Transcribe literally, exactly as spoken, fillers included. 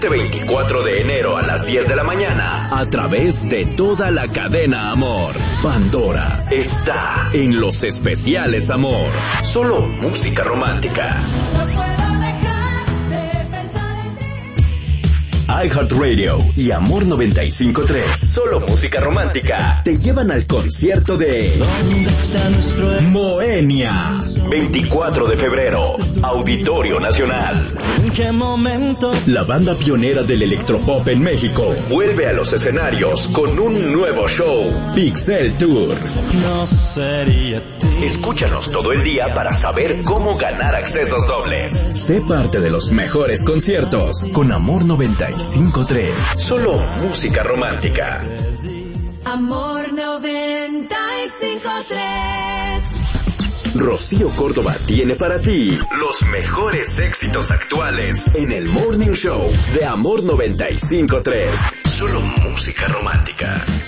Este veinticuatro de enero a las diez de la mañana, a través de toda la cadena Amor, Pandora está en los especiales Amor. Solo música romántica. iHeartRadio y Amor noventa y cinco punto tres, solo música romántica, te llevan al concierto de Moenia. veinticuatro de febrero, Auditorio Nacional. ¿En qué momento? La banda pionera del electropop en México vuelve a los escenarios con un nuevo show, Pixel Tour. No sería ti. Escúchanos todo el día para saber cómo ganar accesos dobles. Sé parte de los mejores conciertos con Amor noventa y cinco punto tres. Solo música romántica. Amor noventa y cinco punto tres. Rocío Córdoba tiene para ti los mejores éxitos actuales en el Morning Show de Amor noventa y cinco punto tres. Solo música romántica.